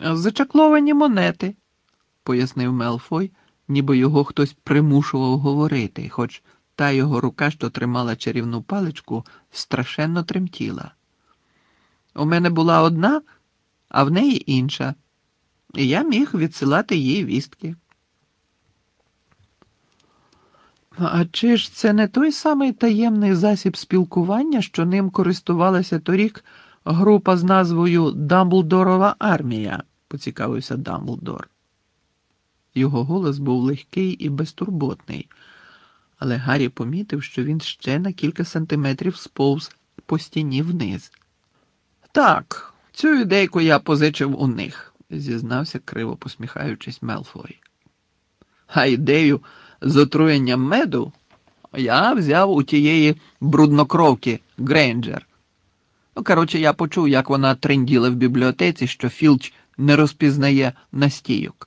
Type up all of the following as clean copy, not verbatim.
Зачакловані монети, пояснив Мелфой, ніби його хтось примушував говорити, хоч та його рука, що тримала чарівну паличку, страшенно тремтіла. У мене була одна, а в неї інша, і я міг відсилати їй вістки. А чи ж це не той самий таємний засіб спілкування, що ним користувалася торік група з назвою «Дамблдорова армія», – поцікавився Дамблдор. Його голос був легкий і безтурботний, але Гаррі помітив, що він ще на кілька сантиметрів сповз по стіні вниз. «Так, цю ідейку я позичив у них», – зізнався, криво посміхаючись, Мелфой. «А ідею з отруєнням меду я взяв у тієї бруднокровки Грейнджер. Коротше, я почув, як вона тренділа в бібліотеці, що Філч не розпізнає настійок».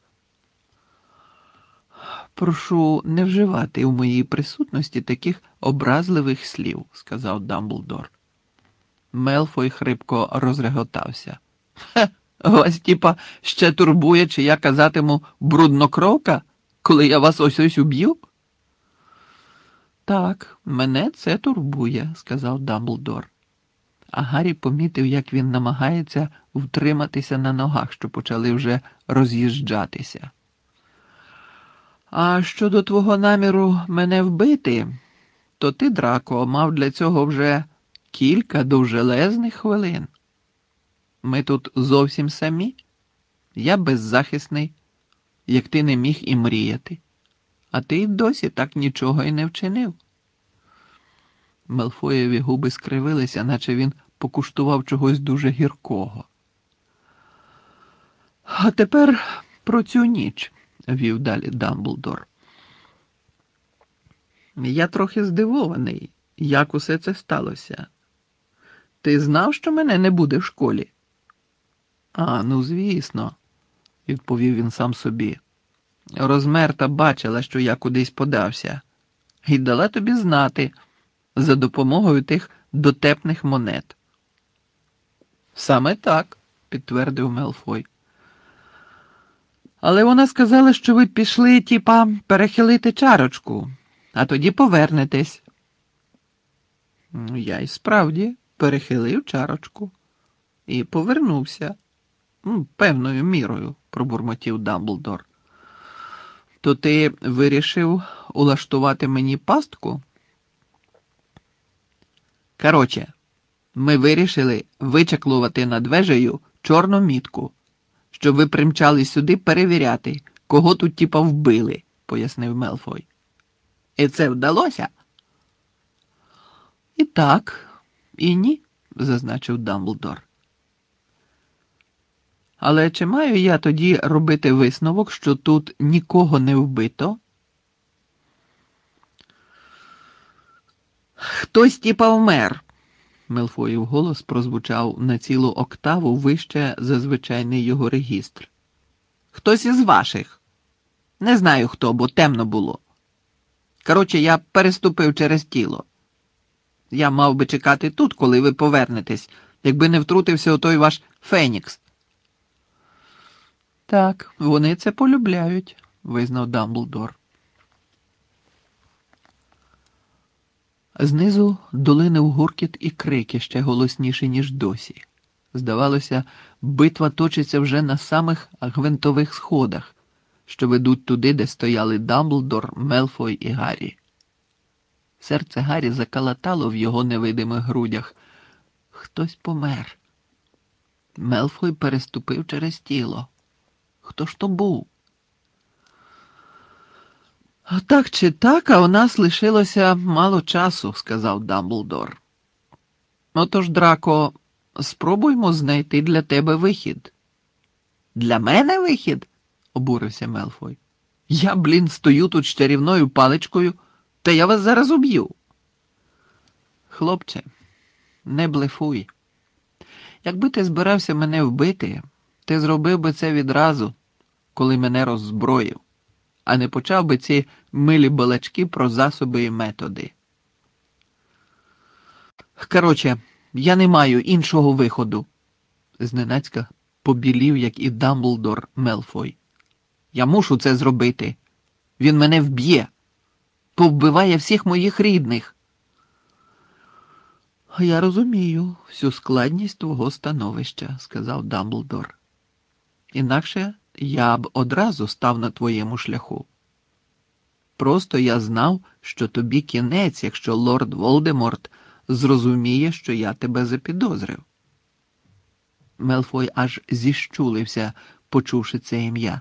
«Прошу не вживати у моїй присутності таких образливих слів», – сказав Дамблдор. Мелфой хрипко розреготався. «Хе, вас, тіпа, ще турбує, чи я казатиму бруднокровка, коли я вас ось-ось уб'ю?» «Так, мене це турбує», – сказав Дамблдор. А Гаррі помітив, як він намагається втриматися на ногах, що почали вже роз'їжджатися. «А щодо твого наміру мене вбити, то ти, Драко, мав для цього вже кілька довжелезних хвилин. Ми тут зовсім самі. Я беззахисний, як ти не міг і мріяти. А ти й досі так нічого й не вчинив». Мелфоєві губи скривилися, наче він покуштував чогось дуже гіркого. «А тепер про цю ніч», – вів далі Дамблдор. «Я трохи здивований, як усе це сталося. Ти знав, що мене не буде в школі?» «А, ну звісно», – відповів він сам собі. «Розмерта бачила, що я кудись подався, і дала тобі знати за допомогою тих дотепних монет». «Саме так», – підтвердив Мелфой. «Але вона сказала, що ви пішли, тіпа, перехилити чарочку, а тоді повернетесь». «Я й справді перехилив чарочку і повернувся. Певною мірою», – пробурмотів Дамблдор. «То ти вирішив улаштувати мені пастку?» «Короче, ми вирішили вичаклувати над вежею чорну мітку, щоб ви примчали сюди перевіряти, кого тут тіпа вбили», – пояснив Мелфой. «І це вдалося?» «І так, і ні», – зазначив Дамблдор. «Але чи маю я тоді робити висновок, що тут нікого не вбито?» «Хтось тіпа вмер», – Мелфоїв голос прозвучав на цілу октаву вище за звичайний його регістр. «Хтось із ваших. Не знаю хто, бо темно було. Коротше, я переступив через тіло. Я мав би чекати тут, коли ви повернетесь, якби не втрутився отой ваш Фенікс». «Так, вони це полюбляють», – визнав Дамблдор. Знизу долинив гуркіт і крики ще голосніші, ніж досі. Здавалося, битва точиться вже на самих гвинтових сходах, що ведуть туди, де стояли Дамблдор, Мелфой і Гаррі. Серце Гаррі закалатало в його невидимих грудях. Хтось помер. Мелфой переступив через тіло. Хто ж то був? «Так чи так, а у нас лишилося мало часу», – сказав Дамблдор. «Отож, Драко, спробуймо знайти для тебе вихід». «Для мене вихід?» – обурився Мелфой. «Я, стою тут з чарівною паличкою, та я вас зараз уб'ю». «Хлопче, не блефуй. Якби ти збирався мене вбити, ти зробив би це відразу, коли мене роззброїв, а не почав би ці милі балачки про засоби і методи. Коротше, я не маю іншого виходу», – зненацька побілів, як і Дамблдор Мелфой. Я мушу це зробити. Він мене вб'є. Повбиває всіх моїх рідних. Я розумію всю складність твого становища, сказав Дамблдор. Інакше я б одразу став на твоєму шляху. Просто я знав, що тобі кінець, якщо лорд Волдеморт зрозуміє, що я тебе запідозрив. Мелфой аж зіщулився, почувши це ім'я.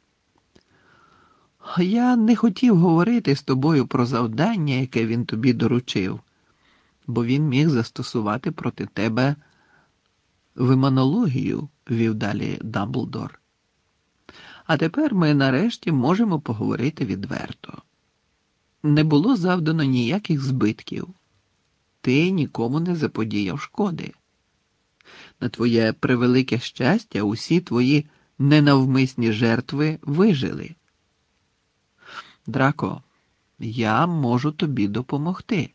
Я не хотів говорити з тобою про завдання, яке він тобі доручив, бо він міг застосувати проти тебе виманологію, вів далі Дамблдор. А тепер ми нарешті можемо поговорити відверто. Не було завдано ніяких збитків. Ти нікому не заподіяв шкоди. На твоє превелике щастя, усі твої ненавмисні жертви вижили. Драко, я можу тобі допомогти.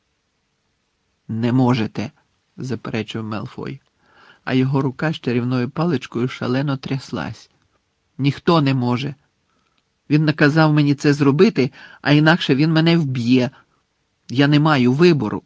Не можете, заперечив Мелфой, а його рука з чарівною паличкою шалено тряслась. Ніхто не може. Він наказав мені це зробити, а інакше він мене вб'є. Я не маю вибору.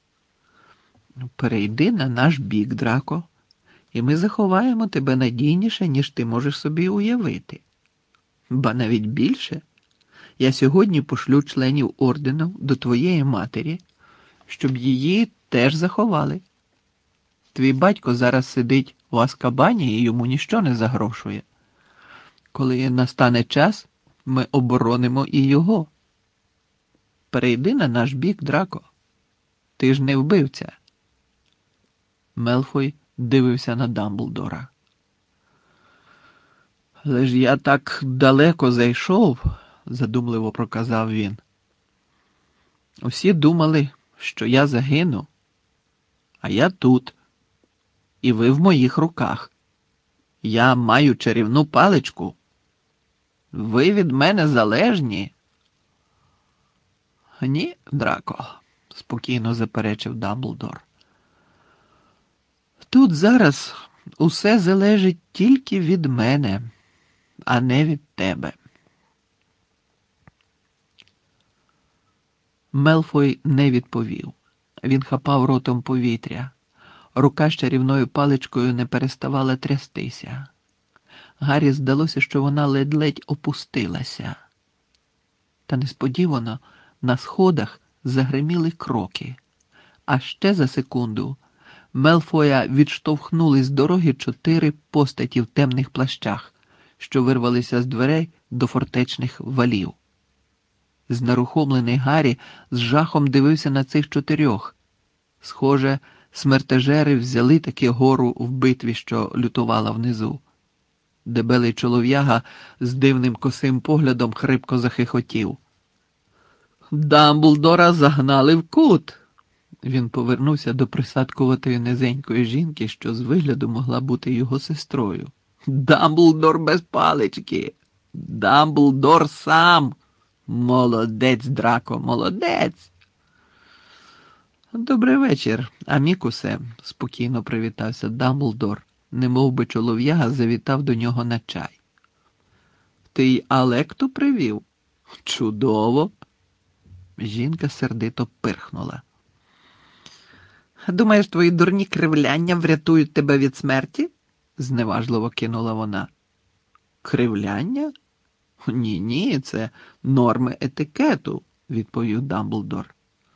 Перейди на наш бік, Драко, і ми заховаємо тебе надійніше, ніж ти можеш собі уявити. Ба навіть більше. Я сьогодні пошлю членів ордену до твоєї матері, щоб її теж заховали. Твій батько зараз сидить у Азкабані і йому ніщо не загрошує. Коли настане час, ми оборонимо і його. Перейди на наш бік, Драко. Ти ж не вбивця. Мелфой дивився на Дамблдора. Але ж я так далеко зайшов, задумливо проказав він. Усі думали, що я загину, а я тут, і ви в моїх руках. Я маю чарівну паличку. Ви від мене залежні? Ні, Драко, спокійно заперечив Дамблдор. Тут зараз усе залежить тільки від мене, а не від тебе. Мелфой не відповів. Він хапав ротом повітря. Рука з чарівною паличкою не переставала трястися. Гаррі здалося, що вона ледь-ледь опустилася. Та несподівано на сходах загриміли кроки. А ще за секунду Мелфоя відштовхнули з дороги 4 постаті в темних плащах, що вирвалися з дверей до фортечних валів. Знерухомлений Гаррі з жахом дивився на цих 4. Схоже, смертежери взяли таки гору в битві, що лютувала внизу. Дебелий чолов'яга з дивним косим поглядом хрипко захихотів. «Дамблдора загнали в кут!» Він повернувся до присадкуватої низенької жінки, що з вигляду могла бути його сестрою. «Дамблдор без палички! Дамблдор сам! Молодець, Драко, молодець!» «Добрий вечір, амікусе», – спокійно привітався Дамблдор, немов би чолов'яга завітав до нього на чай. «Ти й Алекту привів? Чудово!» Жінка сердито пирхнула. «Думаєш, твої дурні кривляння врятують тебе від смерті?» – зневажливо кинула вона. «Кривляння? Ні, це норми етикету», – відповів Дамблдор.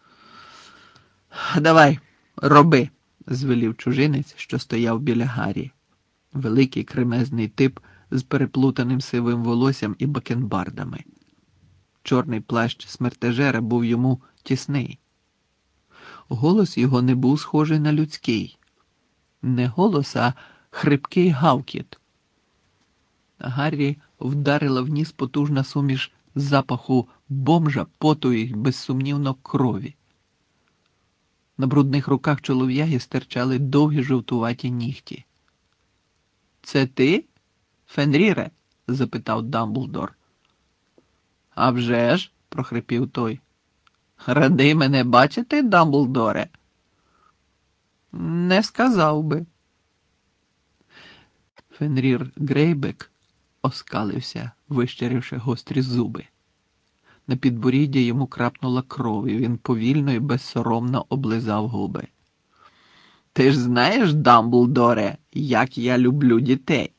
«Давай, роби», – звелів чужинець, що стояв біля Гаррі. Великий кремезний тип з переплутаним сивим волоссям і бакенбардами. Чорний плащ смертежера був йому тісний. Голос його не був схожий на людський. Не голос, а хрипкий гавкіт. Гаррі вдарила в ніс потужна суміш запаху бомжа, поту і, безсумнівно, крові. На брудних руках чолов'яги стирчали довгі жовтуваті нігті. «Це ти, Фенріре?» – запитав Дамблдор. «А вже ж», – прохрипів той. «Радий мене бачити, Дамблдоре?» «Не сказав би». Фенрір Грейбек оскалився, вищерівши гострі зуби. На підборіддя йому крапнула кров, і він повільно і безсоромно облизав губи. «Ти ж знаєш, Дамблдоре, як я люблю дітей?»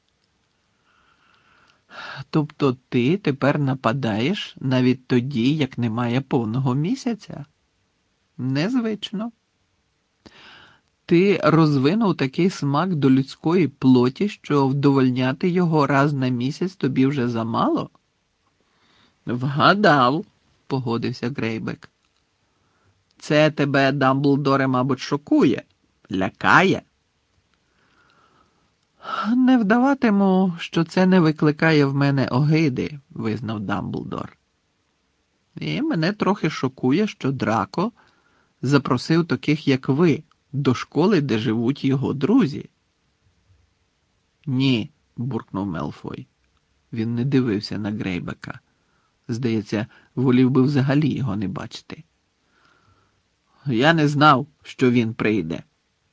«Тобто ти тепер нападаєш навіть тоді, як немає повного місяця?» «Незвично. Ти розвинув такий смак до людської плоті, що вдовольняти його раз на місяць тобі вже замало?» «Вгадав», — погодився Грейбек. «Це тебе, Дамблдоре, мабуть, шокує, лякає?» «Не вдаватиму, що це не викликає в мене огиди», — визнав Дамблдор. «І мене трохи шокує, що Драко запросив таких, як ви, до школи, де живуть його друзі». «Ні», — буркнув Мелфой. Він не дивився на Грейбека. Здається, волів би взагалі його не бачити. «Я не знав, що він прийде».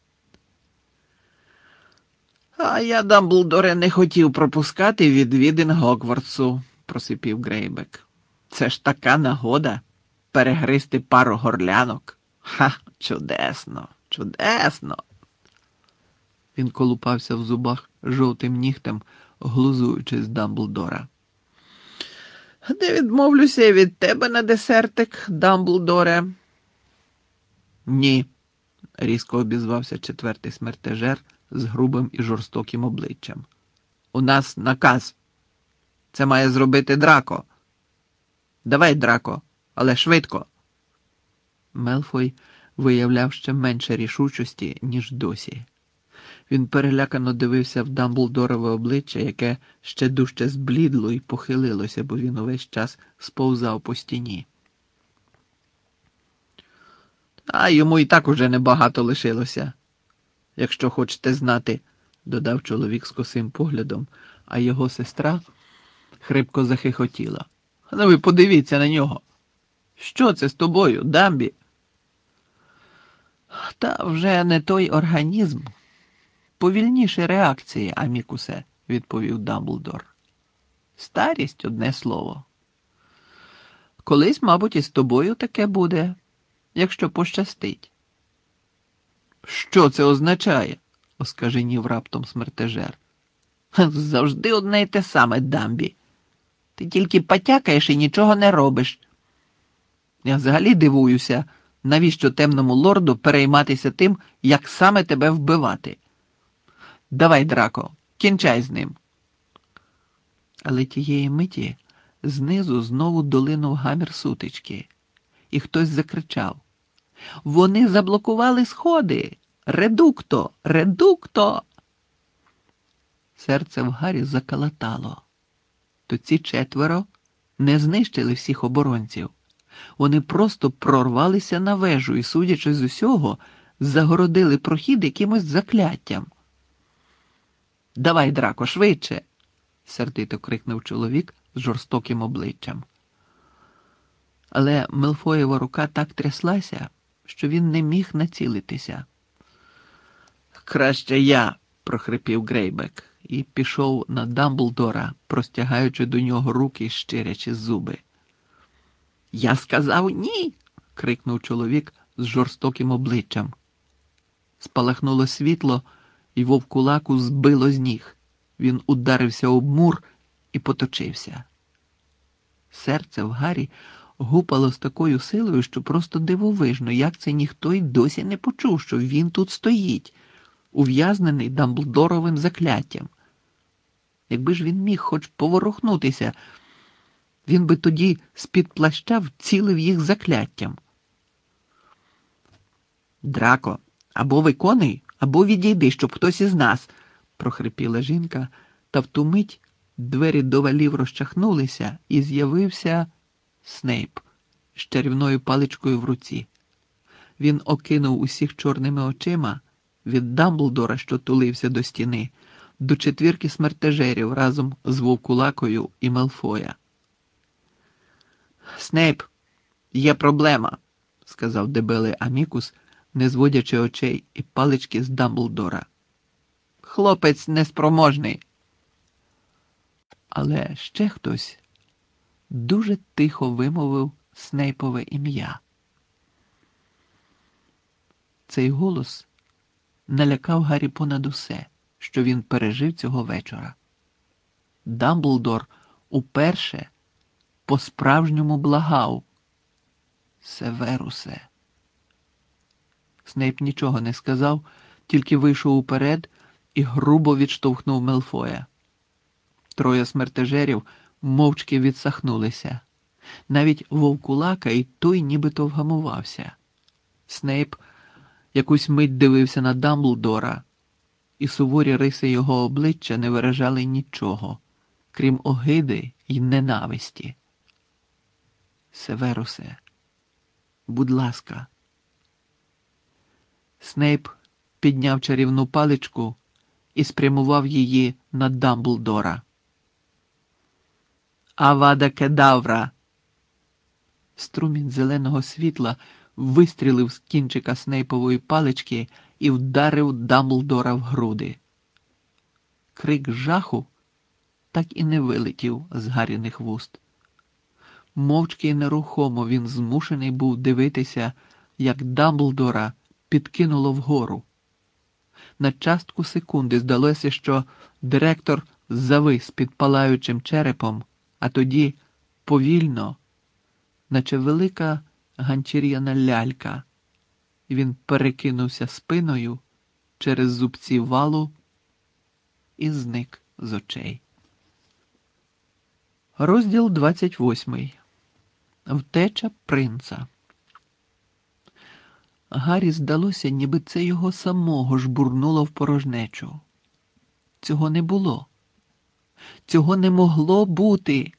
«А я, Дамблдоре, не хотів пропускати відвідин Гогвартсу», – просипів Грейбек. «Це ж така нагода перегризти пару горлянок. Ха, чудесно, чудесно!» Він колупався в зубах жовтим нігтем, глузуючи з Дамблдора. «Не відмовлюся від тебе на десертик, Дамблдоре». «Ні», – різко обізвався четвертий смертежер з грубим і жорстоким обличчям. «У нас наказ. Це має зробити Драко. Давай, Драко, але швидко». Мелфой виявляв ще менше рішучості, ніж досі. Він перелякано дивився в Дамблдорове обличчя, яке ще дужче зблідло і похилилося, бо він увесь час сповзав по стіні. «А йому і так уже небагато лишилося, якщо хочете знати», – додав чоловік з косим поглядом, а його сестра хрипко захихотіла. «Ну ви подивіться на нього. Що це з тобою, Дамбі?» «Та вже не той організм. Повільніші реакції, Амікусе», – відповів Дамблдор. «Старість, одне слово. Колись, мабуть, і з тобою таке буде, якщо пощастить». «Що це означає?» – оскаженів раптом смертежер. «Завжди одне й те саме, Дамбі. Ти тільки потякаєш і нічого не робиш. Я взагалі дивуюся, навіщо темному лорду перейматися тим, як саме тебе вбивати. Давай, Драко, кінчай з ним». Але тієї миті знизу знову долинув гамір сутички, і хтось закричав: «Вони заблокували сходи! Редукто! Редукто!» Серце в Гаррі закалатало. То ці четверо не знищили всіх оборонців. Вони просто прорвалися на вежу і, судячи з усього, загородили прохід якимось закляттям. «Давай, Драко, швидше!» – сердито крикнув чоловік з жорстоким обличчям. Але Мелфоєва рука так тряслася, що він не міг націлитися. «Краще я!» – прохрипів Грейбек і пішов на Дамблдора, простягаючи до нього руки й щирячи зуби. «Я сказав ні!» – крикнув чоловік з жорстоким обличчям. Спалахнуло світло, і вовкулаку збило з ніг. Він ударився об мур і поточився. Серце в Гаррі гупало з такою силою, що просто дивовижно, як це ніхто й досі не почув, що він тут стоїть, ув'язнений Дамблдоровим закляттям. Якби ж він міг хоч поворухнутися, він би тоді з-під плаща вцілив їх закляттям. «Драко, або виконуй, або відійди, щоб хтось із нас», – прохрипіла жінка, та в ту мить двері до валів розчахнулися, і з'явився Снейп з чарівною паличкою в руці. Він окинув усіх чорними очима, від Дамблдора, що тулився до стіни, до четвірки смертежерів разом з вовкулакою і Мелфоя. «Снейп, є проблема», – сказав дебелий Амікус, не зводячи очей і палички з Дамблдора. хлопець неспроможний. Але ще хтось дуже тихо вимовив Снейпове ім'я. Цей голос налякав Гаррі понад усе, що він пережив цього вечора. Дамблдор уперше по-справжньому благав: «Северусе». Снейп нічого не сказав, тільки вийшов уперед і грубо відштовхнув Мелфоя. Троє смертежерів мовчки відсахнулися. Навіть вовкулака і той нібито вгамувався. Снейп якусь мить дивився на Дамблдора, і суворі риси його обличчя не виражали нічого, крім огиди й ненависті. «Северусе, будь ласка». Снейп підняв чарівну паличку і спрямував її на Дамблдора. «Авада кедавра!» Струмінь зеленого світла вистрілив з кінчика Снейпової палички і вдарив Дамблдора в груди. Крик жаху так і не вилетів з Гарріних вуст. Мовчки й нерухомо він змушений був дивитися, як Дамблдора підкинуло вгору. На частку секунди здалося, що директор завис під палаючим черепом, а тоді повільно, наче велика ганчір'яна лялька, він перекинувся спиною через зубці валу і зник з очей. Розділ 28. Втеча принца. Гаррі здалося, ніби це його самого жбурнуло в порожнечу. Цього не було. Цього не могло бути.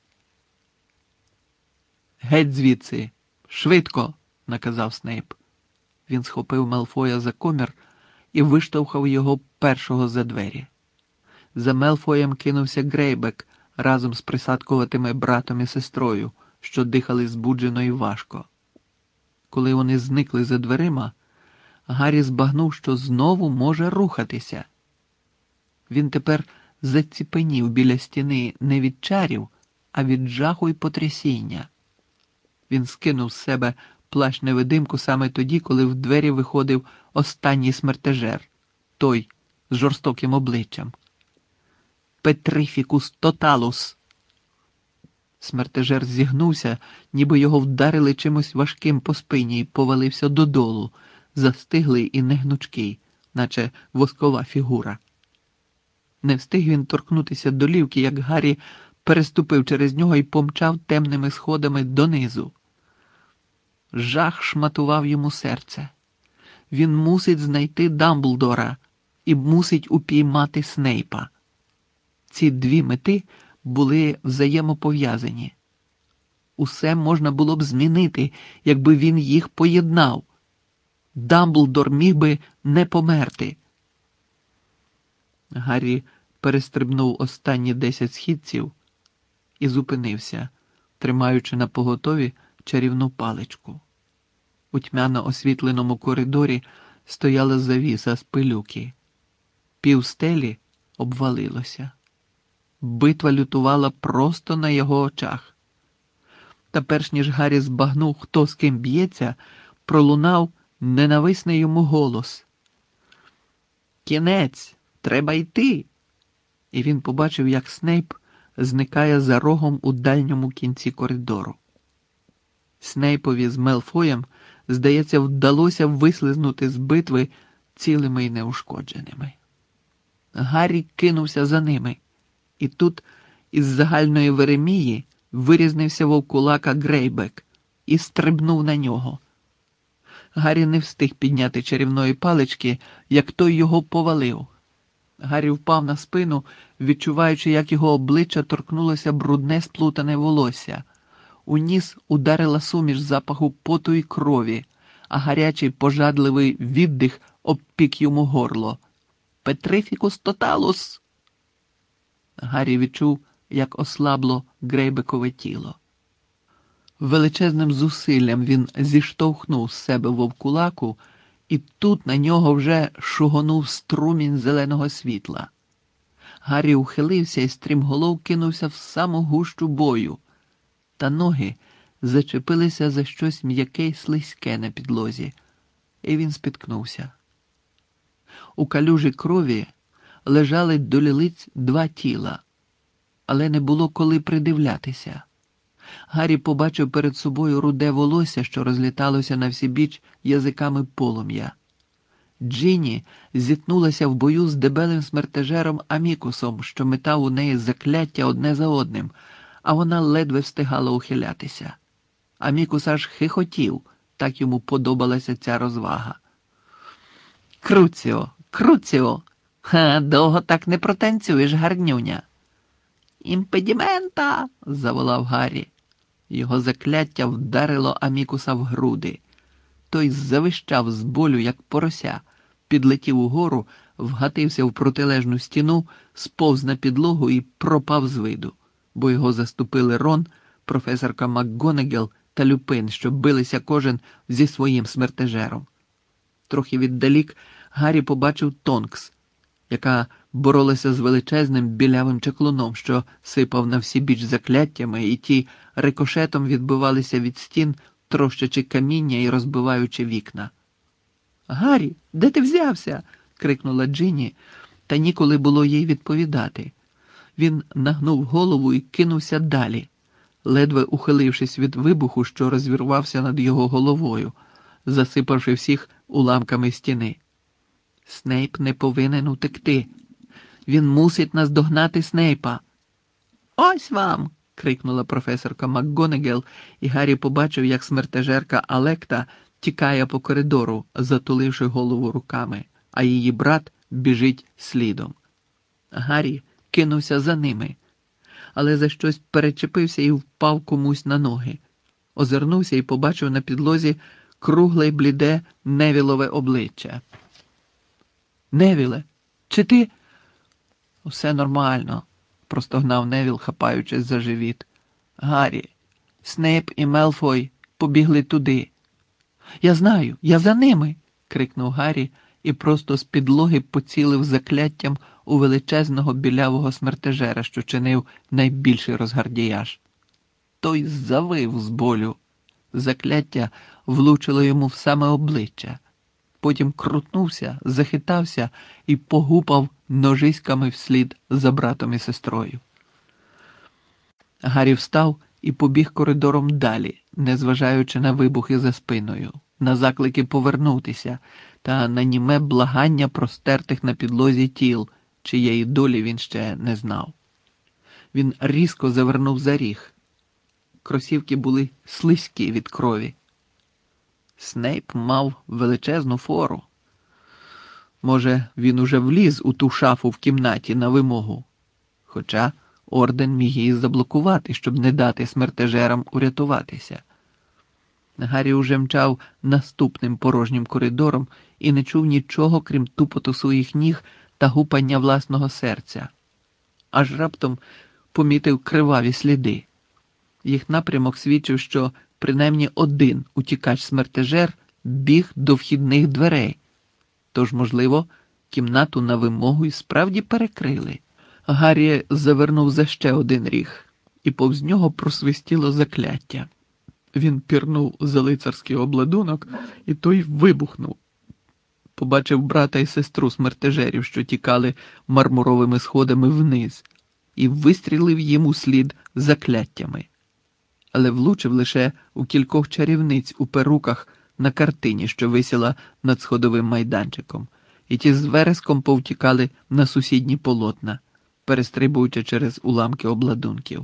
«Геть звідси! Швидко!» – наказав Снейп. Він схопив Мелфоя за комір і виштовхав його першого за двері. За Мелфоєм кинувся Грейбек разом з присадкуватими братом і сестрою, що дихали збуджено і важко. Коли вони зникли за дверима, Гаррі збагнув, що знову може рухатися. Він тепер заціпенів біля стіни не від чарів, а від жаху й потрясіння. Він скинув з себе плащ-невидимку саме тоді, коли в двері виходив останній смертежер, той з жорстоким обличчям. «Петрифікус тоталус!» Смертежер зігнувся, ніби його вдарили чимось важким по спині і повалився додолу, застиглий і негнучкий, наче воскова фігура. Не встиг він торкнутися долівки, як Гаррі переступив через нього і помчав темними сходами донизу. Жах шматував йому серце. Він мусить знайти Дамблдора і мусить упіймати Снейпа. Ці дві мети були взаємопов'язані. Усе можна було б змінити, якби він їх поєднав. Дамблдор міг би не померти. Гаррі перестрибнув останні 10 східців і зупинився, тримаючи напоготові чарівну паличку. У тьмяно освітленому коридорі стояла завіса з пилюки. Півстелі обвалилося. Битва лютувала просто на його очах. Та перш ніж Гаррі збагнув, хто з ким б'ється, пролунав ненависний йому голос. «Кінець! Треба йти!» І він побачив, як Снейп зникає за рогом у дальньому кінці коридору. Снейпові з Мелфоєм, здається, вдалося вислизнути з битви цілими й неушкодженими. Гаррі кинувся за ними, і тут із загальної веремії вирізнився вовкулака Грейбек і стрибнув на нього. Гаррі не встиг підняти чарівної палички, як той його повалив. Гаррі впав на спину, відчуваючи, як його обличчя торкнулося брудне сплутане волосся. У ніс ударила суміш запаху поту і крові, а гарячий пожадливий віддих обпік йому горло. «Петрифікус тоталус!» Гаррі відчув, як ослабло Грейбекове тіло. Величезним зусиллям він зіштовхнув з себе вовкулаку І тут на нього вже шугонув струмінь зеленого світла. Гаррі ухилився і стрімголов кинувся в саму гущу бою, та ноги зачепилися за щось м'яке й слизьке на підлозі, і він спіткнувся. У калюжі крові лежали до лілиць два тіла, але не було коли придивлятися. Гаррі побачив перед собою руде волосся, що розліталося на всі біч язиками полум'я. Джинні зіткнулася в бою з дебелим смертежером Амікусом, що метав у неї закляття одне за одним, а вона ледве встигала ухилятися. Амікус аж хихотів, так йому подобалася ця розвага. «Круціо, Круціо! Ха, довго так не протанцюєш, гарнюня!» «Імпедімента!» – заволав Гаррі. Його закляття вдарило Амікуса в груди. Той завищав з болю, як порося, підлетів угору, вгатився в протилежну стіну, сповз на підлогу і пропав з виду, бо його заступили Рон, професорка МакГонагал та Люпин, що билися кожен зі своїм смертежером. Трохи віддалік Гаррі побачив Тонкс, яка боролася з величезним білявим чаклуном, що сипав на всі біч закляттями, і ті рикошетом відбивалися від стін, трощачи каміння і розбиваючи вікна. «Гаррі, де ти взявся?» – крикнула Джинні, та ніколи було їй відповідати. Він нагнув голову і кинувся далі, ледве ухилившись від вибуху, що розірвався над його головою, засипавши всіх уламками стіни. Снейп не повинен утекти. Він мусить наздогнати Снейпа. «Ось вам!» – крикнула професорка МакГонагал, і Гаррі побачив, як смертежерка Алекта тікає по коридору, затуливши голову руками, а її брат біжить слідом. Гаррі кинувся за ними, але за щось перечепився і впав комусь на ноги. Озирнувся і побачив на підлозі кругле й бліде Невілове обличчя. «Невіле, чи ти...» «Усе нормально», – простогнав Невіл, хапаючись за живіт. «Гаррі, Снейп і Мелфой побігли туди». «Я знаю, я за ними!» – крикнув Гаррі і просто з підлоги поцілив закляттям у величезного білявого смертежера, що чинив найбільший розгардіяж. Той завив з болю. Закляття влучило йому в саме обличчя. Потім крутнувся, захитався і погупав ножиськами вслід за братом і сестрою. Гаррі встав і побіг коридором далі, незважаючи на вибухи за спиною, на заклики повернутися та на німе благання простертих на підлозі тіл, чиєї долі він ще не знав. Він різко завернув за ріг. Кросівки були слизькі від крові. Снейп мав величезну фору. Може, він уже вліз у ту шафу в кімнаті на вимогу. Хоча орден міг її заблокувати, щоб не дати смертежерам урятуватися. Гаррі уже мчав наступним порожнім коридором і не чув нічого, крім тупоту своїх ніг та гупання власного серця. Аж раптом помітив криваві сліди. Їх напрямок свідчив, що принаймні один утікач-смертежер біг до вхідних дверей. Тож, можливо, кімнату на вимогу і справді перекрили. Гаррі завернув за ще один ріг, і повз нього просвистіло закляття. Він пірнув за лицарський обладунок, і той вибухнув. Побачив брата і сестру смертежерів, що тікали мармуровими сходами вниз, і вистрілив їм у слід закляттями. Але влучив лише у кількох чарівниць у перуках на картині, що висіла над сходовим майданчиком, і ті з вереском повтікали на сусідні полотна, перестрибуючи через уламки обладунків.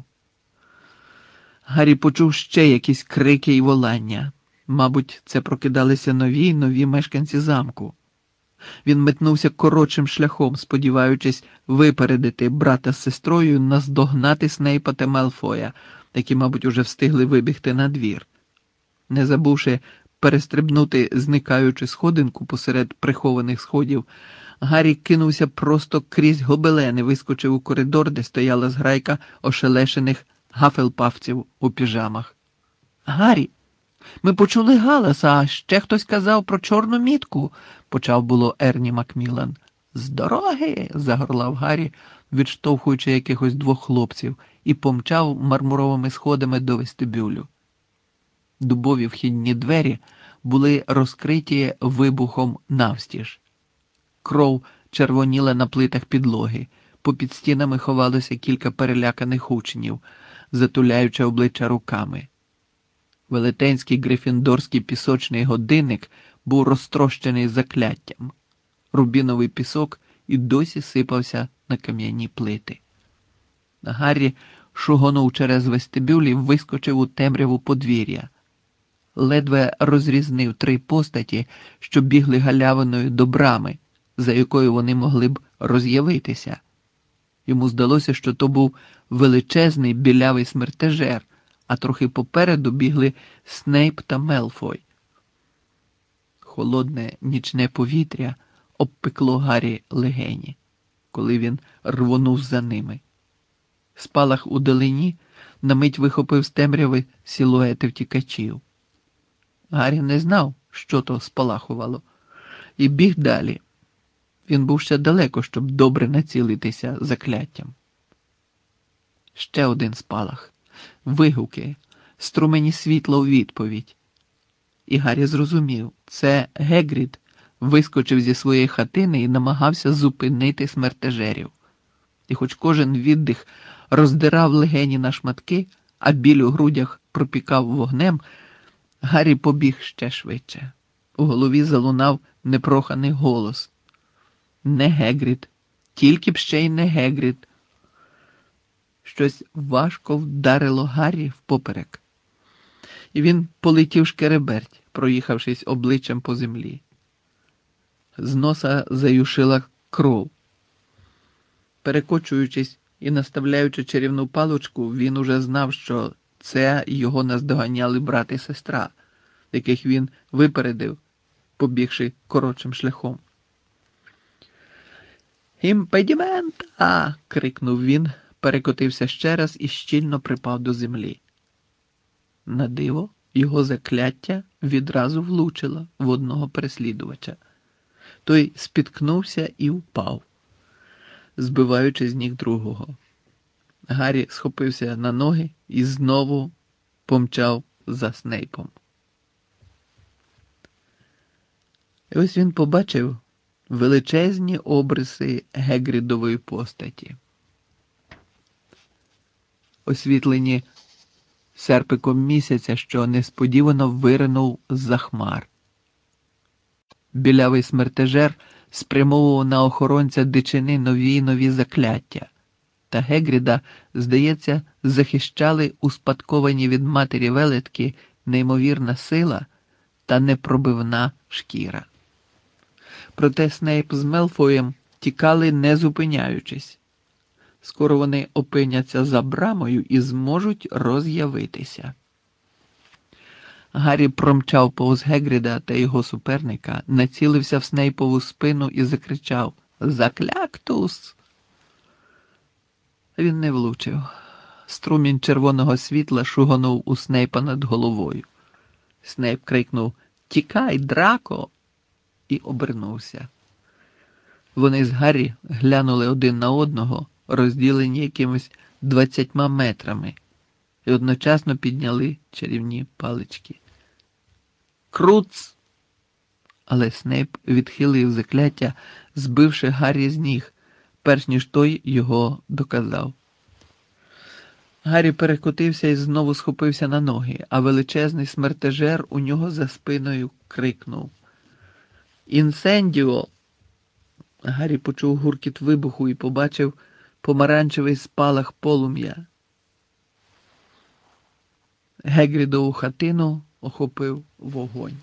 Гаррі почув ще якісь крики і волання. Мабуть, це прокидалися нові й нові мешканці замку. Він метнувся коротшим шляхом, сподіваючись випередити брата з сестрою і наздогнати Снейпа та Мелфоя, які, мабуть, уже встигли вибігти на двір. Не забувши перестрибнути зникаючи сходинку посеред прихованих сходів, Гаррі кинувся просто крізь гобелени, вискочив у коридор, де стояла зграйка ошелешених гафелпавців у піжамах. «Гаррі! Ми почули галас, а ще хтось казав про чорну мітку, почав було Ерні Макміллан. З дороги, загорлав Гаррі, відштовхуючи якихось двох хлопців, і помчав мармуровими сходами до вестибюлю. Дубові вхідні двері були розкриті вибухом навстіж. Кров червоніла на плитах підлоги, попід стінами ховалося кілька переляканих учнів, затуляючи обличчя руками. Велетенський грифіндорський пісочний годинник був розтрощений закляттям. Рубіновий пісок і досі сипався на кам'яні плити. Гаррі шугонув через вестибюль і вискочив у темряву подвір'я. Ледве розрізнив три постаті, що бігли галявиною до брами, за якою вони могли б роз'явитися. Йому здалося, що то був величезний білявий смертежер, а трохи попереду бігли Снейп та Мелфой. Холодне нічне повітря обпекло Гаррі легені, коли він рвонув за ними. Спалах у далині на мить вихопив з темряви силуети втікачів. Гаррі не знав, що то спалахувало, і біг далі. Він був ще далеко, щоб добре націлитися закляттям. Ще один спалах. Вигуки, струмені світла у відповідь. І Гаррі зрозумів, це Гегрід вискочив зі своєї хатини і намагався зупинити смертежерів. І хоч кожен віддих роздирав легені на шматки, а біль у грудях пропікав вогнем, Гаррі побіг ще швидше. У голові залунав непроханий голос. Не Гегрід, тільки б ще й не Гегрід. Щось важко вдарило Гаррі впоперек. І він полетів шкереберть, проїхавшись обличчям по землі. З носа заюшила кров. Перекочуючись і наставляючи чарівну паличку, він уже знав, що це його наздоганяли брат і сестра, яких він випередив, побігши коротшим шляхом. «Імпедімента!» – крикнув він, перекотився ще раз і щільно припав до землі. На диво, його закляття відразу влучило в одного переслідувача. Той спіткнувся і впав, збиваючи з ніг другого. Гаррі схопився на ноги і знову помчав за Снейпом. І ось він побачив величезні обриси Гегрідової постаті. Освітлені серпиком місяця, що несподівано виринув з-за хмар. Білявий смертежер спрямовував на охоронця дичини нові й нові закляття, та Гегріда, здається, захищали успадковані від матері велетки неймовірна сила та непробивна шкіра. Проте Снейп з Мелфоєм тікали не зупиняючись. Скоро вони опиняться за брамою і зможуть роз'явитися. Гаррі промчав повз Гегріда та його суперника, націлився в Снейпову спину і закричав «Закляктус!». Він не влучив. Струмінь червоного світла шуганув у Снейпа над головою. Снейп крикнув «Тікай, Драко!» і обернувся. Вони з Гаррі глянули один на одного, розділені якимись 20 метрами, і одночасно підняли чарівні палички. «Круц!» Але Снейп відхилив закляття, збивши Гаррі з ніг, перш ніж той його доказав. Гаррі перекотився і знову схопився на ноги, а величезний смертежер у нього за спиною крикнув «Інсендіо!». Гаррі почув гуркіт вибуху і побачив помаранчевий спалах полум'я. Гегрідову хатину охопив вогонь.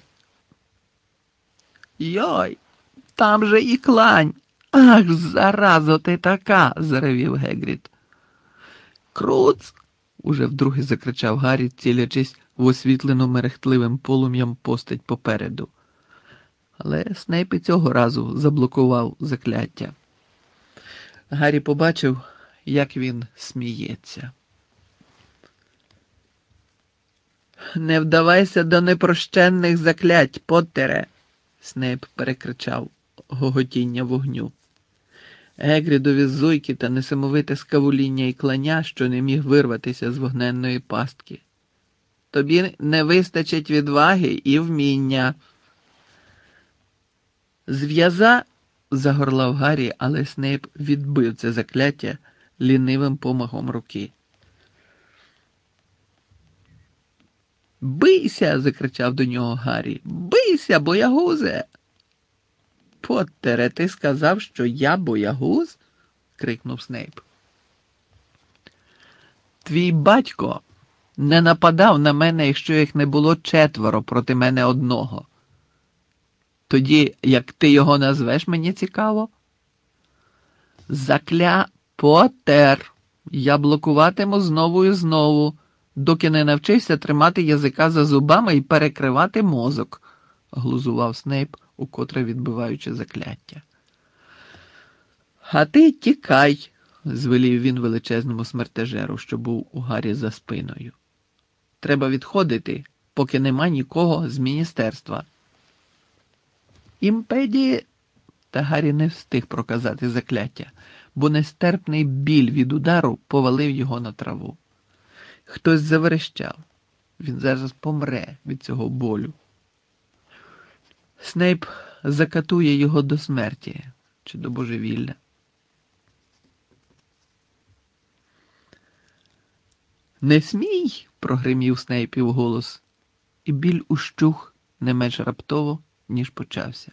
«Йой, там же і клань! Ах, заразо ти така!» – заревів Гегрід. «Круц!» – уже вдруге закричав Гаррі, цілячись в освітлену мерехтливим полум'ям постать попереду. Але Снейп і цього разу заблокував закляття. Гаррі побачив, як він сміється. Не вдавайся до непрощенних заклять, Поттере, Снейп перекричав гоготіння вогню. Егрідові зойки та несамовите скавуління і клання, що не міг вирватися з вогненної пастки. Тобі не вистачить відваги і вміння. Зв'яза, загорлав Гаррі, але Снейп відбив це закляття лінивим помахом руки. «Бийся!» – закричав до нього Гаррі. «Бийся, боягузе!» «Поттере, ти сказав, що я боягуз?» – крикнув Снейп. «Твій батько не нападав на мене, якщо їх не було 4 проти мене одного. Тоді, як ти його назвеш, мені цікаво?» Поттер! Я блокуватиму знову і знову, доки не навчився тримати язика за зубами і перекривати мозок», – глузував Снейп, укотре відбиваючи закляття. «А ти тікай», – звелів він величезному смертежеру, що був у Гаррі за спиною. «Треба відходити, поки нема нікого з міністерства». «Імпеді...» Та Гаррі не встиг проказати закляття, бо нестерпний біль від удару повалив його на траву. Хтось заверещав. Він зараз помре від цього болю. Снейп закатує його до смерті чи до божевілля. «Не смій!» – прогримів Снейпів голос, і біль ущух не менш раптово, ніж почався.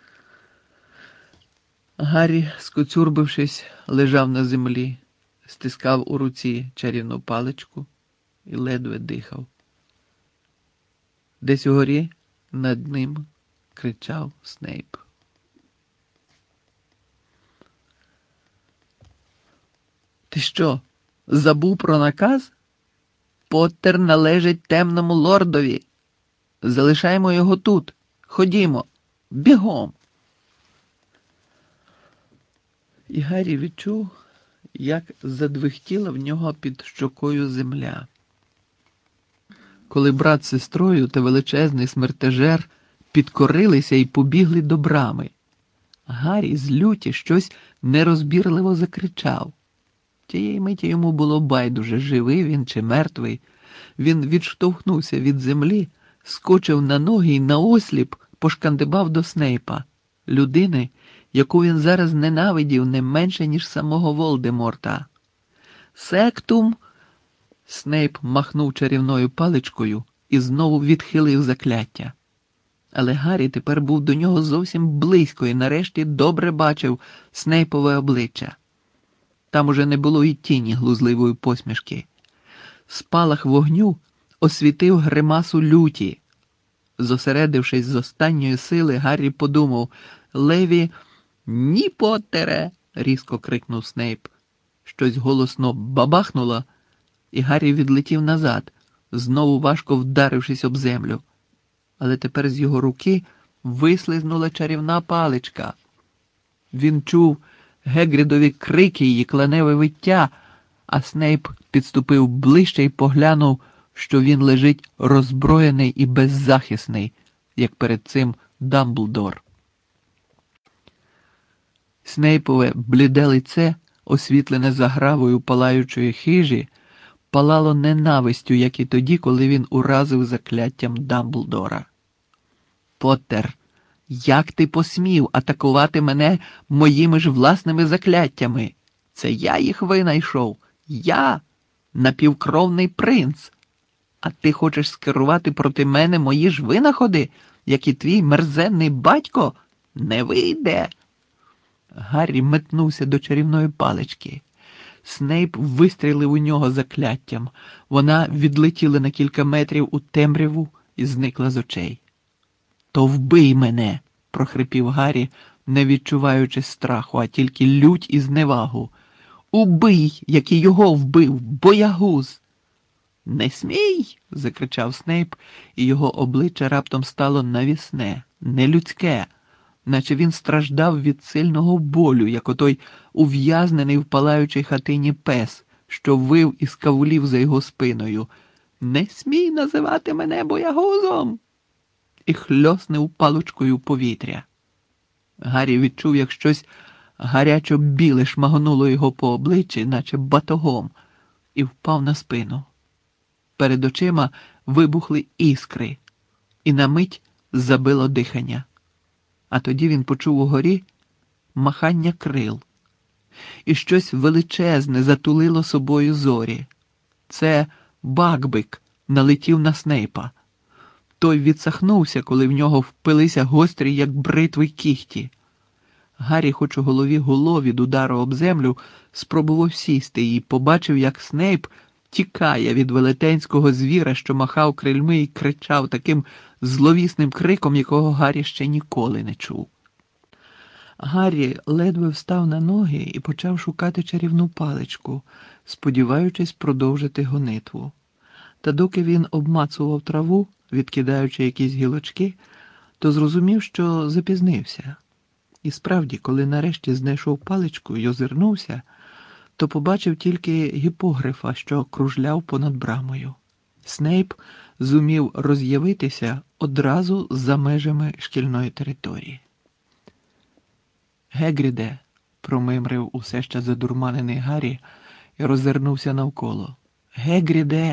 Гаррі, скоцюрбившись, лежав на землі, стискав у руці чарівну паличку і ледве дихав. Десь угорі над ним кричав Снейп. «Ти що, забув про наказ? Поттер належить темному лордові. Залишаємо його тут. Ходімо, бігом!» І Гаррі відчув, як задвихтіла в нього під щокою земля. Коли брат з сестрою та величезний смертежер підкорилися і побігли до брами, Гаррі з люті щось нерозбірливо закричав. Тієї миті йому було байдуже, живий він чи мертвий. Він відштовхнувся від землі, скочив на ноги і наосліп пошкандибав до Снейпа, людини, яку він зараз ненавидів не менше, ніж самого Волдеморта. «Сектум!» Снейп махнув чарівною паличкою і знову відхилив закляття. Але Гаррі тепер був до нього зовсім близько і нарешті добре бачив Снейпове обличчя. Там уже не було і тіні глузливої посмішки. Спалах вогню освітив гримасу люті. Зосередившись з останньої сили, Гаррі подумав: «Леві, ні, Поттере!» – різко крикнув Снейп. Щось голосно бабахнуло, і Гаррі відлетів назад, знову важко вдарившись об землю. Але тепер з його руки вислизнула чарівна паличка. Він чув Гегрідові крики і кленеве виття, а Снейп підступив ближче і поглянув, що він лежить роззброєний і беззахисний, як перед цим Дамблдор. Снейпове бліде лице, освітлене загравою палаючої хижі, палало ненавистю, як і тоді, коли він уразив закляттям Дамблдора. «Поттер, як ти посмів атакувати мене моїми ж власними закляттями? Це я їх винайшов. Я, напівкровний принц. А ти хочеш скерувати проти мене мої ж винаходи, як і твій мерзенний батько? Не вийде!» Гаррі метнувся до чарівної палички. Снейп вистрілив у нього закляттям. Вона відлетіла на кілька метрів у темряву і зникла з очей. «То вбий мене!» – прохрипів Гаррі, не відчуваючи страху, а тільки лють і зневагу. «Убий, як і його вбив, боягуз!» «Не смій!» – закричав Снейп, і його обличчя раптом стало навісне, нелюдське, наче він страждав від сильного болю, як отой ув'язнений в палаючій хатині пес, що вив і скавулів за його спиною. Не смій називати мене боягузом!» І хльоснув паличкою повітря. Гаррі відчув, як щось гарячо-біле шмагнуло його по обличчі, наче батогом, і впав на спину. Перед очима вибухли іскри, і на мить забило дихання. А тоді він почув угорі махання крил. І щось величезне затулило собою зорі. Це Бакбик налетів на Снейпа. Той відсахнувся, коли в нього впилися гострі, як бритви, кіхті. Гаррі, хоч у голові гуло від удару об землю, спробував сісти і побачив, як Снейп тікає від велетенського звіра, що махав крильми і кричав таким зловісним криком, якого Гаррі ще ніколи не чув. Гаррі ледве встав на ноги і почав шукати чарівну паличку, сподіваючись продовжити гонитву. Та доки він обмацував траву, відкидаючи якісь гілочки, то зрозумів, що запізнився. І справді, коли нарешті знайшов паличку й озирнувся, то побачив тільки гіпогрифа, що кружляв понад брамою. Снейп зумів роз'явитися одразу за межами шкільної території. «Гегріде», – промимрив усе ще задурманений Гаррі і роззирнувся навколо. «Гегріде!»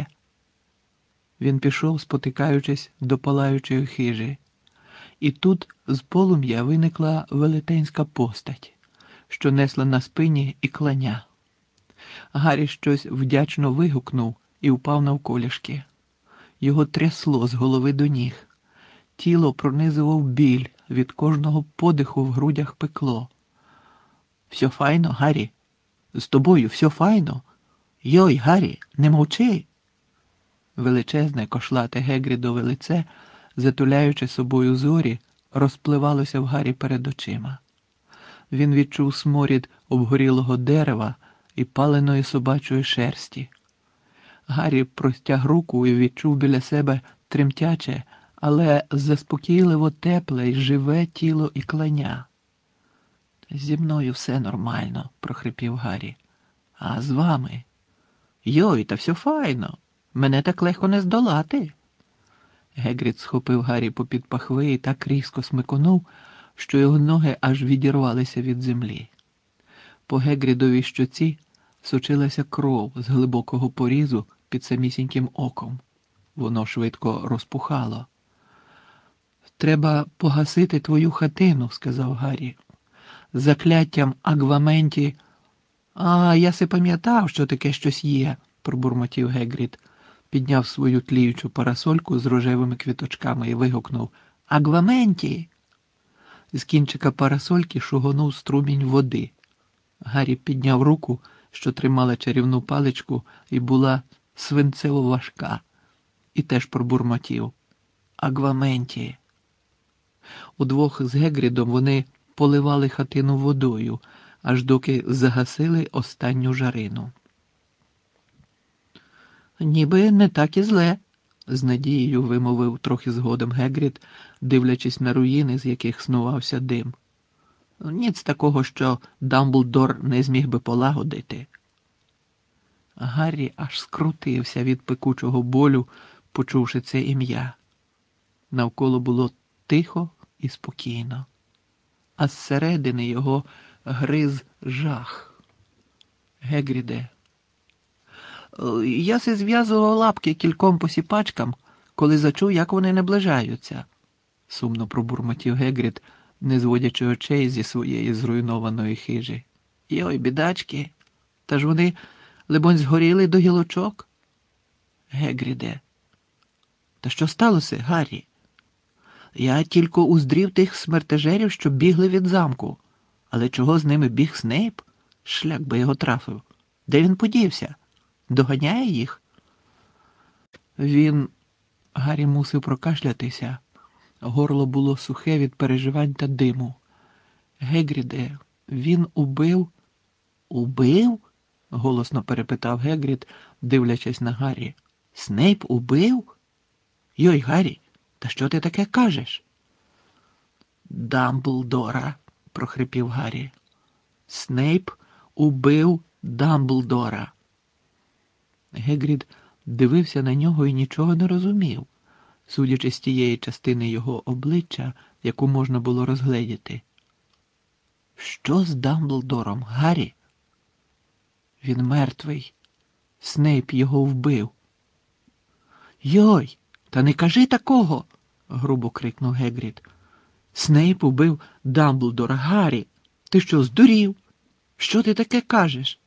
Він пішов, спотикаючись до палаючої хижі. І тут з полум'я виникла велетенська постать, що несла на спині і кланя. Гаррі щось вдячно вигукнув і впав навколішки. Його трясло з голови до ніг. Тіло пронизував біль, від кожного подиху в грудях пекло. «Все файно, Гаррі? З тобою все файно? Йой, Гаррі, не мовчи!» Величезне кошлате Гегрідове лице, затуляючи собою зорі, розпливалося в Гаррі перед очима. Він відчув сморід обгорілого дерева і паленої собачої шерсті. Гаррі простяг руку і відчув біля себе тремтяче, але заспокійливо тепле й живе тіло і кланя. «Зі мною все нормально», – прохрипів Гаррі. «А з вами?» «Йой, та все файно. Мене так легко не здолати». Гегрід схопив Гаррі попід пахви і так різко смиконув, що його ноги аж відірвалися від землі. По Гегрідовій щоці сочилася кров з глибокого порізу під самісіньким оком. Воно швидко розпухало. «Треба погасити твою хатину», – сказав Гаррі. «Закляттям Агваменті...» «А, я се пам'ятав, що таке щось є», – пробурмотів Гегрід. Підняв свою тліючу парасольку з рожевими квіточками і вигукнув «Агваменті!». З кінчика парасольки шугонув струмінь води. Гаррі підняв руку, що тримала чарівну паличку і була свинцево важка, і теж пробурмотів «Агваменті!». Удвох з Гегрідом вони поливали хатину водою, аж доки загасили останню жарину. «Ніби не так і зле», – з надією вимовив трохи згодом Гегрід, дивлячись на руїни, з яких снувався дим. «Ніц такого, що Дамблдор не зміг би полагодити». Гаррі аж скрутився від пекучого болю, почувши це ім'я. Навколо було тихо і спокійно, а зсередини його гриз жах. «Гегріде, я се зв'язував лапки кільком посіпачкам, коли зачув, як вони наближаються», – сумно пробурмотів Гегрід, не зводячи очей зі своєї зруйнованої хижі. «Йой, бідачки, та ж вони, либонь, згоріли до гілочок?» «Гегріде, та що сталося, Гаррі? Я тільки уздрів тих смертежерів, що бігли від замку. Але чого з ними біг Снейп? Шлях би його трафив. Де він подівся? Доганяє їх?» Він... Гаррі мусив прокашлятися. Горло було сухе від переживань та диму. «Гегріде, він убив...» «Убив?» – голосно перепитав Гегрід, дивлячись на Гаррі. «Снейп убив? Йой, Гаррі, та що ти таке кажеш?» «Дамблдора», – прохрипів Гаррі. «Снейп убив Дамблдора». Гегрід дивився на нього і нічого не розумів, судячи з тієї частини його обличчя, яку можна було розгледіти. Що з Дамблдором, Гаррі? Він мертвий. Снейп його вбив. Йой, та не кажи такого, грубо крикнув Гегрід. Снейп убив Дамблдора, Гаррі. Ти що, здурів? Що ти таке кажеш?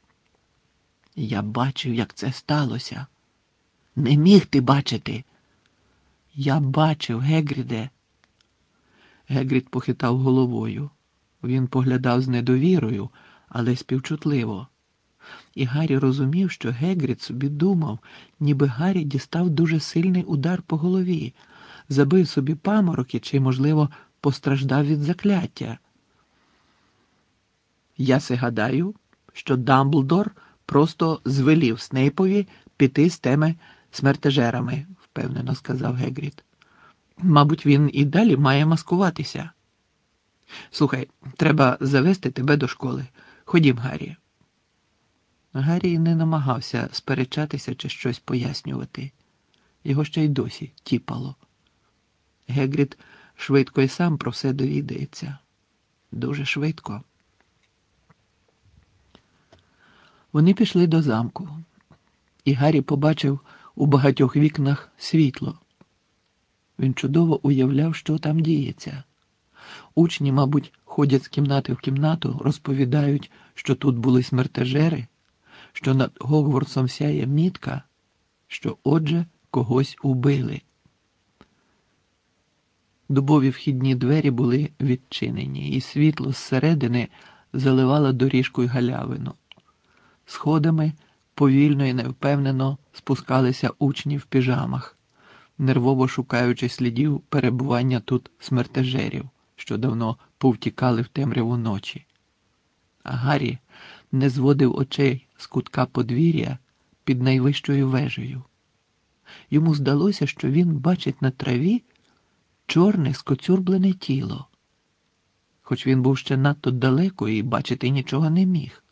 Я бачив, як це сталося. Не міг ти бачити. Я бачив, Гегріде. Гегрід похитав головою. Він поглядав з недовірою, але співчутливо. І Гаррі розумів, що Гегрід собі думав, ніби Гаррі дістав дуже сильний удар по голові, забив собі памороки чи, можливо, постраждав від закляття. Я се гадаю, що Дамблдор просто звелів Снейпові піти з теми смертежерами, впевнено сказав Гегрід. Мабуть, він і далі має маскуватися. Слухай, треба завести тебе до школи. Ходім, Гаррі. Гаррі не намагався сперечатися чи щось пояснювати. Його ще й досі тіпало. Гегрід швидко і сам про все довідається. Дуже швидко. Вони пішли до замку, і Гаррі побачив у багатьох вікнах світло. Він чудово уявляв, що там діється. Учні, мабуть, ходять з кімнати в кімнату, розповідають, що тут були смертежери, що над Гогвартсом сяє мітка, що отже когось убили. Дубові вхідні двері були відчинені, і світло зсередини заливало доріжку й галявину. Сходами повільно і невпевнено спускалися учні в піжамах, нервово шукаючи слідів перебування тут смертежерів, що давно повтікали в темряву ночі. А Гаррі не зводив очей з кутка подвір'я під найвищою вежею. Йому здалося, що він бачить на траві чорне скоцюрблене тіло, хоч він був ще надто далеко і бачити нічого не міг.